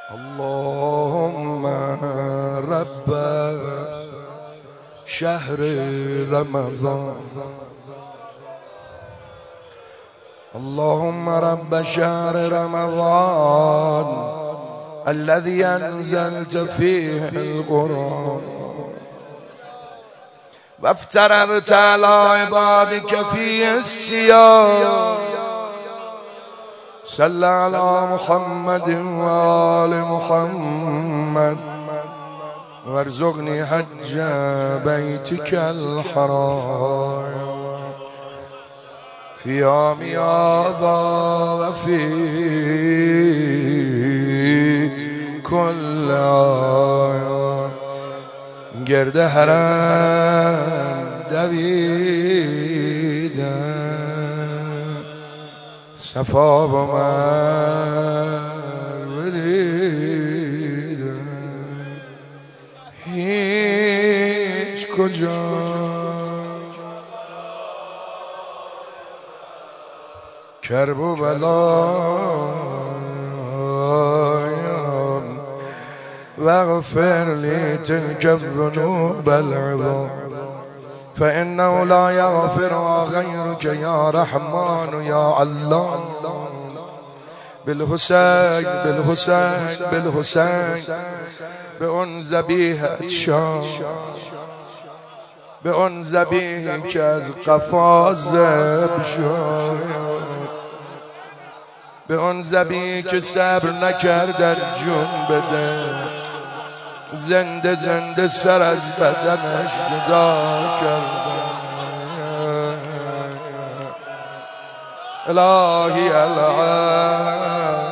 اللهم رب شهر رمضان، اللهم رب شهر رمضان الذي أنزلت فيه القرآن وافترضت على عبادك فيه الصيام، صل على محمد وآل محمد وارزقني حج بيتك الحرام في يوم هذا وفي كل عام. گرد حرم دویدم، صفا و مروه دیدم، هیچ کجا کرب و بلایم واغفر لي تلك الذنوب العظام فإنه لا يغفرها غيرك يا رحمن يا الله. بالحسين بالحسين بالحسين بأن ذبیحت شام، بأن ذبیحی که از قفا ذبح شد، به اون ذبیحی که صبر نکردن جون بده، زنده زنده سر از بدنش جدا کردن. الهی العالم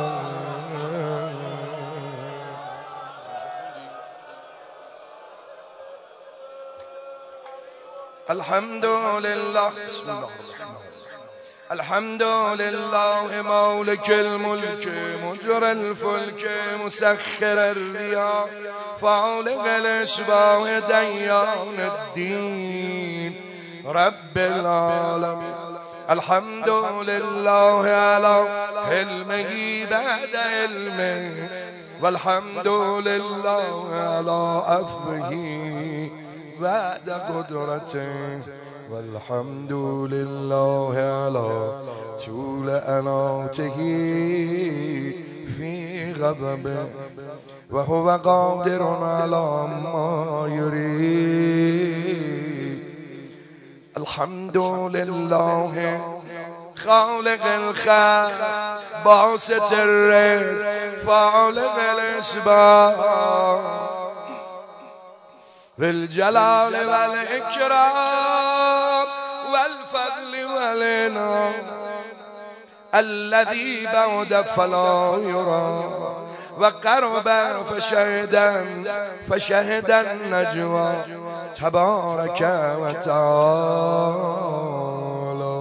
الحمد لله، بسم الله الرحمن الرحيم. الحمد لله مالك الملك مجرى الفلك مسخر الرياح فالق الإصباح ديان الدين رب العالمين. الحمد لله على حلمه بعد علمه، والحمد لله على عفوه بعد قدرته، والحمد لله على طول أناته في غضبه، وهو قادر على ما يريد. الحمد لله خالق الخلق باسط الرزق فالق الأسباب بالجلال والإكرام والفضل والإنعام الذي بعد فلا يرى وقرب فشهد النجوى تبارك وتعالى.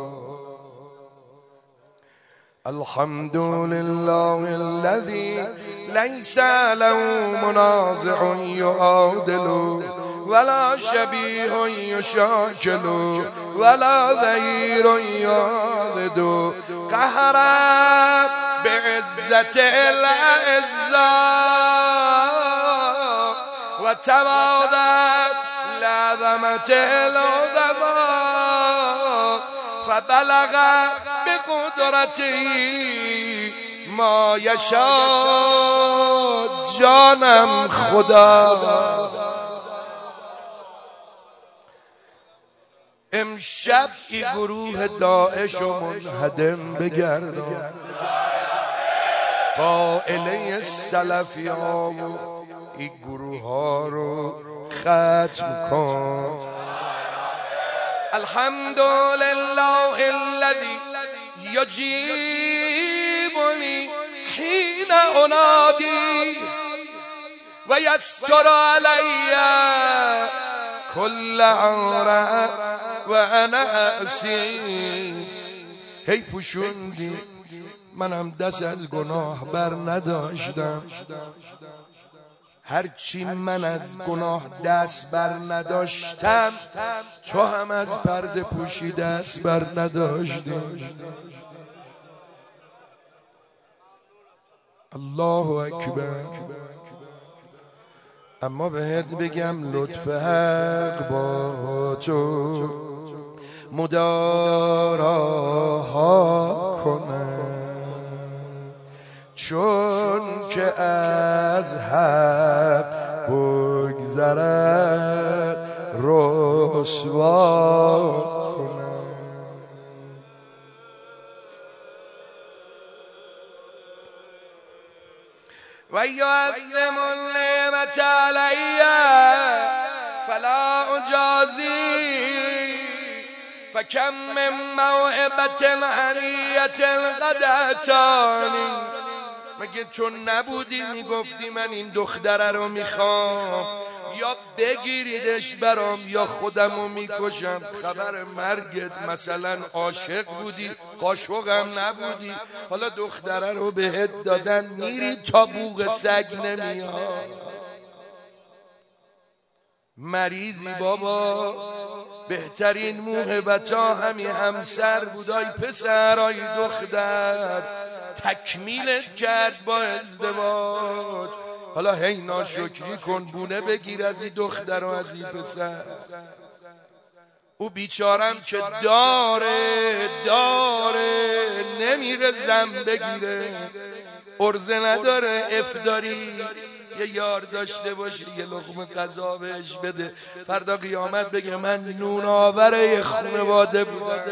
الحمد لله الذي ليس له منازع يعادل ولا شبيه يشاكل ولا ظهير يعضد، قهرا بعزة الأعزاء وتواضع لعظمة العظماء، فبلغ بقدرته ما يشاء. جانم خدا امشب ای گروه داعش و منهدم بگردان، قائله سلفی ها و ای گروه ها رو ختم کن. الحمد لله الذي يجيبني حين أنادي ويستر علي كل عورة وأنا أسير. هی پوشوندی منم دست از گناه بر نداشتم، هرچی من از گناه دست بر نداشتم تو هم از پرده پوشی دست بر نداشتی. الله اکبر. اما بهت بگم لطف حق با تو مداراها کنم، چون که از حق بگذرد رسوا کنم. و یعظم النعمت علی فلا اجازی فکم من موهبت هنیت قد اتانی. مگه چون نبودی میگفتی من این دختره رو میخوام، یا بگیریدش برام یا خودمو میکشم. خبر مرگت مثلا عاشق بودی، قاشقم نبودی، حالا دختره رو بهت دادن میری تا بوق سگ نمیاد. مریضی بابا، بهترین موهبت ها همی همسر بود. آی پسر آی دختر، تکمیلت کرد با ازدواج. حالا هی ناشکری کن، بونه بگیر از این دختر و از این پسر. او بیچارم که داره نمیره زن بگیره، ارزه نداره افداری. یه یار داشته باشی یه لقمه غذا بهش بده، فردا قیامت بگه من نون آور یه خانواده بودم.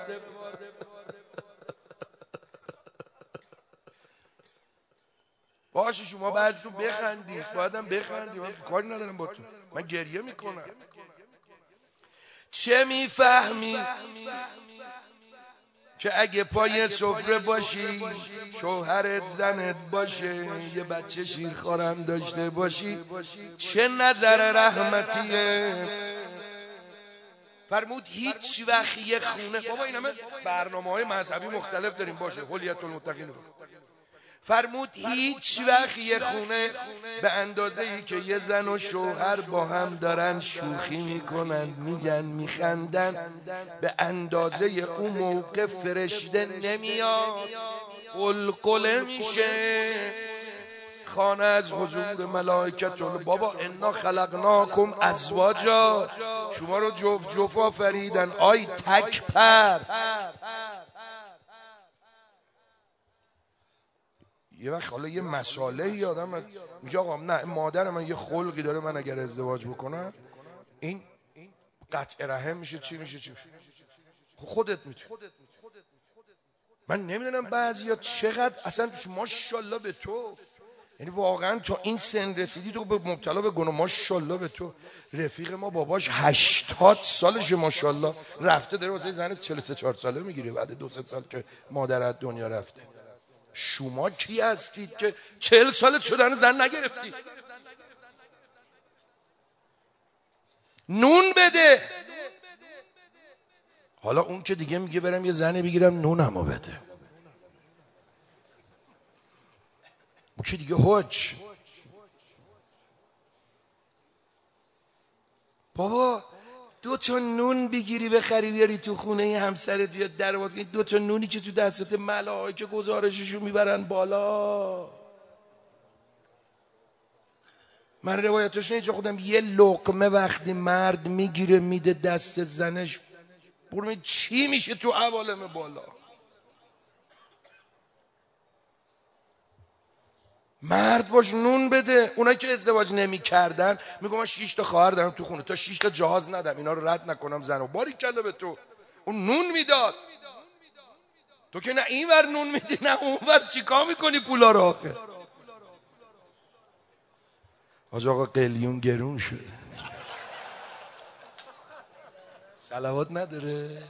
باشه شما بعضیتون بخندید، بایدم بخندید، من کاری ندارم با تو، من گریه میکنم. چه میفهمی که اگه پای سفره باشی، شوهرت زنت باشه، یه بچه شیرخوارم داشته باشی، چه نظر رحمتیه. فرمود هیچ وقت یه خونه، بابا این همه برنامه‌های مذهبی مختلف داریم، باشه حلیت المتقین رو. فرمود هیچ وقت یه خونه به اندازه‌ای که یه زن و شوهر با هم دارن شوخی میکنن، میگن میخندن، به اندازه اون موقع فرشته نمیاد، قلقله میشه خانه از حضور ملائکت. بابا انا خلقناکم ازواجا، شما رو جفت جفت آفریدن. آی تک پر. یه وقت حالا یه مسئله آدم میگه آقا نه، مادر من یه خلقی داره، من اگر ازدواج بکنم این قطع رحم میشه، چی میشه خودت میتونی. من نمیدونم بعضیا چقدر اصلا ماشاءالله به تو، یعنی واقعا تا این سن رسیدی تو مبتلا به گناه. ماشاءالله به تو. رفیق ما باباش 80 سالشه ماشاءالله، رفته داره واسه زن 43-4 ساله میگیره بعد 2-3 سال که مادر از دنیا رفته. شما کی هستید که 40 سالت شدن زن نگرفتی؟ نون بده. حالا اون که دیگه میگه برم یه زن بگیرم نونمو بده، اون که دیگه حج. بابا 2 تا نون بگیری بخری بیاری تو خونه همسرت، بیاد در باز کنی، 2 تا نونی که تو دستت ملائکه گزارششو میبرن بالا. من روایتاشو اینجا خودم، یه لقمه وقتی مرد میگیره میده دست زنش، برو چی میشه تو عوالم بالا. مرد باش نون بده. اونایی که ازدواج نمی کردن میگم من 6 تا خواهر دارم تو خونه، تا 6 تا جهاز ندم اینا رو رد نکنم زنو. باریکلا به تو، اون نون میداد. تو که نه این ور نون میدی نه اون ور، چیکار میکنی پولا رو آخه؟ حاج آقا قلیون گرون شده، صلوات نداره.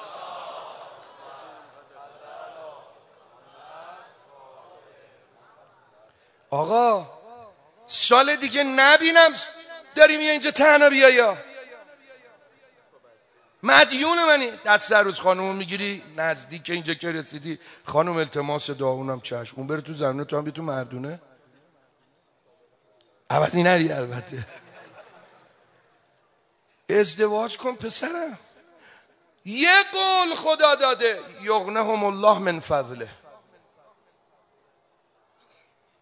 آقا سال دیگه نبینم داریم یه اینجا تنها بیایا، مدیون منی. دست روز خانومو میگیری نزدیک اینجا که رسیدی، خانوم التماس دعاونم چشم، اون بره تو زمینه تو هم بی تو مردونه. عوضی نری البته. ازدواج کن پسرم. یه قول خدا داده، یغنهم الله من فضله.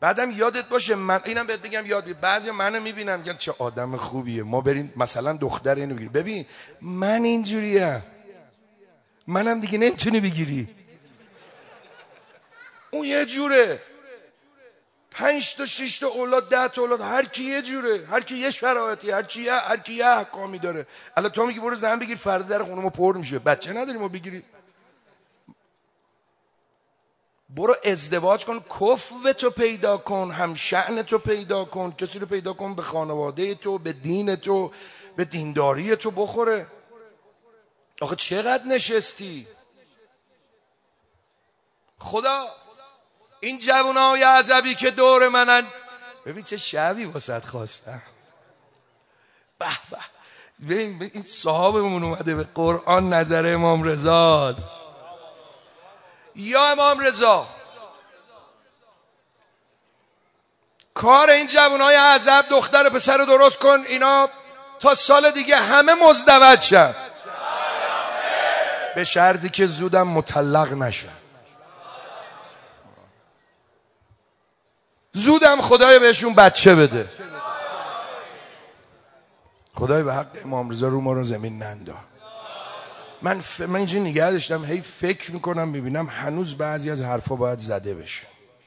بعدم یادت باشه، من اینم بهت بگم یاد بگیر، بعضی منو میبینم میگن چه آدم خوبیه، ما بریم مثلا دختر اینو بگیریم، ببین من اینجوریم، منم دیگه نمیتونی بگیری، اون یه جوره، 5 تا 6 تا اولاد 10 تا اولاد، هر کی یه جوره، هر کی یه شرایطی، هر کی یه احکامی داره. الان تو میگی برو زن بگیر، فردا در خونه ما پر میشه، بچه نداری ما بگیری؟ برو ازدواج کن، کفو تو پیدا کن، هم شأن تو پیدا کن، کسی رو پیدا کن به خانواده تو، به دین تو، به دینداری تو بخوره. آخه چقدر نشستی؟ خدا این جوانای عزبی که دور منن، ببین چه شبی واسط خواستم، به به، ببین این صحابمون اومده به قرآن، نظر امام رضاست. یا امام رضا، کار این جوانای عزب، دختر پسر رو درست کن، اینا تا سال دیگه همه مزدوج شن، به شرطی که زودم مطلق نشن، زودم خدای بهشون بچه بده. خدای به حق امام رضا رو ما رو زمین نندا. من اینجا نگه داشتم، هی فکر میکنم میبینم هنوز بعضی از حرفا باید زده بشه.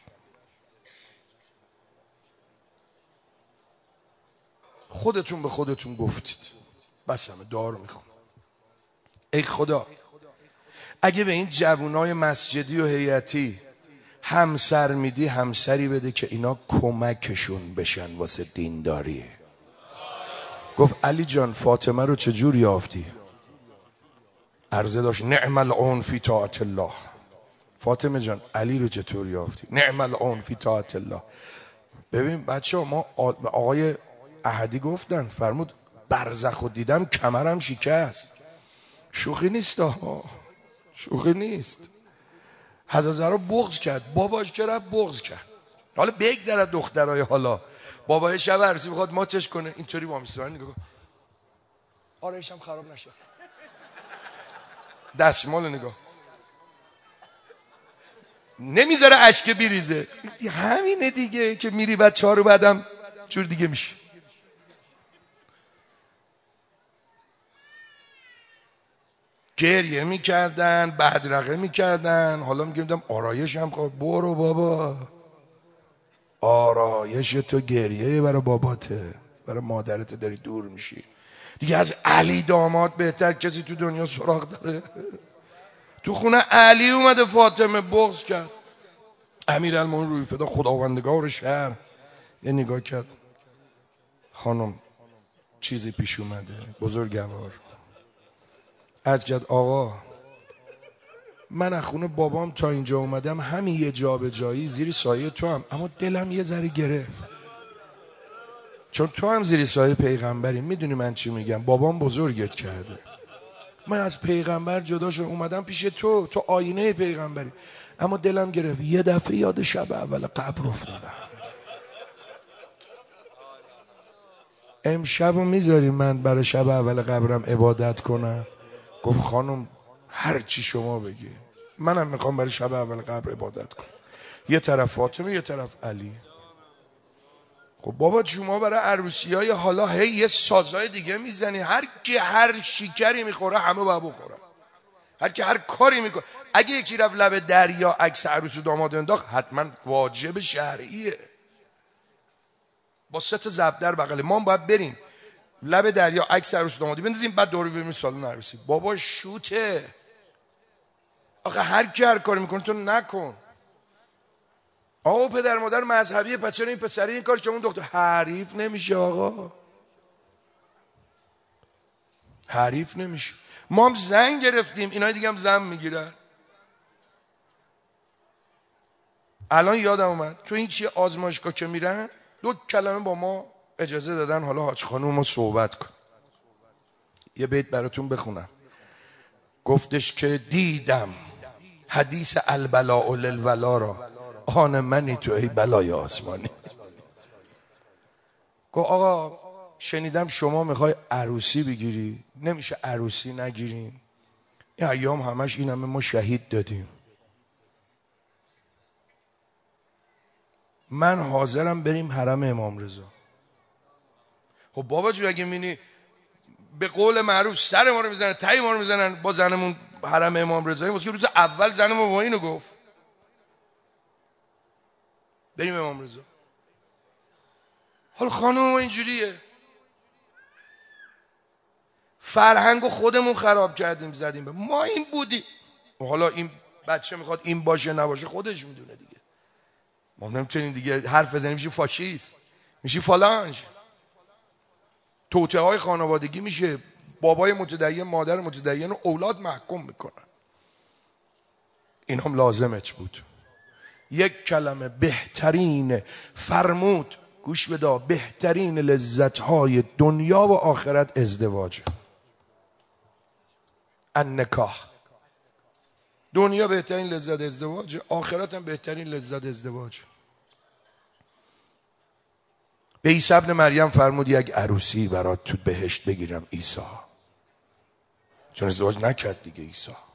خودتون به خودتون گفتید، بس همه دعا رو میخونم. ای خدا اگه به این جوانای مسجدی و هیئتی همسر میدی، همسری بده که اینا کمکشون بشن واسه دینداری. گفت علی جان فاطمه رو چجور یافتی؟ عرضه داشت نعم العون فی طاعت الله. فاطمه جان علی رو چطور یافتی؟ نعم العون فی طاعت الله. ببین بچه ها، ما آقای احدی گفتن، فرمود برزخو دیدم کمرم شکست. شوخی نیست ها، شوخی نیست. حضرت زهرا بغض کرد، باباش چرا بغض کرد؟ حالا بگذرد دخترای، حالا بابای شب عروسی میخواد ماتش کنه، اینطوری با میسه نگاه کن، آرایشم خراب نشه، دستمال نگاه، نمیذاره اشک بیریزه. همینه دیگه که میری بچه ها رو بعدم جور دیگه میشه. گریه میکردن، بدرقه میکردن، حالا میگم آرایش هم خب، برو بابا، آرایش تو گریه برای باباته، برای مادرت داری دور میشی دیگه. از علی داماد بهتر کسی تو دنیا سراغ داره؟ تو خونه علی اومده فاطمه بغض کرد. امیرالمومنین روی فدا خداوندگار شهر یه نگاه کرد، خانم چیزی پیش اومده، بزرگوار از جد آقا من از خونه بابام تا اینجا اومدم، همین یه جا به جایی زیر سایه تو هم، اما دلم یه ذره گرفت، چون تو هم زیر سایه پیغمبری. میدونی من چی میگم؟ بابام بزرگت کرده، من از پیغمبر جدا شدم اومدم پیش تو، تو آینه پیغمبری، اما دلم گرفت. یه دفعه یاد شب اول قبر افتادم. امشب میذاری من برای شب اول قبرم عبادت کنم؟ گفت خانم هر چی شما بگی، منم میخوام برای شب اول قبر عبادت کنم. یه طرف فاطمه، یه طرف علی. خب بابا شما برای عروسی های حالا هی یه سازای دیگه میزنی، هر کی هر شکری میخوره همه باید بخورن، هر کی هر کاری میکنه. اگه یکی رفت لب دریا عکس عروس و داماد انداخت، حتما واجب شرعیه، با 3 تا زبدر بغل ما باید بریم لب دریا عکس عروس و دامادی بندازیم، بعد دور بریم سالن عروسی. بابا شوته، آخه هر کی هر کاری میکنه تو نکن. آقا پدر مادر مذهبی، پس چرا این پسری این کار، چون اون دختر حریف نمیشه؟ آقا حریف نمیشه. ما هم زن گرفتیم، اینا دیگه هم زن میگیرن. الان یادم اومد تو این چیه آزمایشگاه که میرن 2 کلمه با ما اجازه دادن، حالا حاج خانم ما صحبت کن. یه بیت براتون بخونم. گفتش که دیدم حدیث البلاء للولا را، آن منی تو ای بلای آسمانی. گفت آقا شنیدم شما میخوای عروسی بگیری، نمیشه عروسی نگیریم؟ این ایام همش این همه ما شهید دادیم. من حاضرم بریم حرم امام رضا. خب بابا جو اگه مینی به قول معروف سر ما رو میزنن، تای ما رو میزنن با زنمون حرم امام رضایی، واسه روز اول زن ما با اینو گفت بریم امام رضا. حالا خانم ما اینجوریه، فرهنگو خودمون خراب کردیم زدیم ما این بودی. حالا این بچه میخواد این باشه نباشه خودش میدونه دیگه، ما نمیتونیم دیگه حرف بزنیم میشه فاشیست، میشه فالانج، توطئه های خانوادگی میشه، بابای متدین مادر متدین و اولاد محکوم میکنن. این هم لازمش بود. یک کلمه بهترین فرمود، گوش بده، بهترین لذت‌های دنیا و آخرت ازدواج، النکاح. دنیا بهترین لذت ازدواج، آخرت هم بهترین لذت ازدواج. به عیسی ابن مریم فرمود یک عروسی برات تو بهشت بگیرم عیسی، چون ازدواج نکرد دیگه عیسی.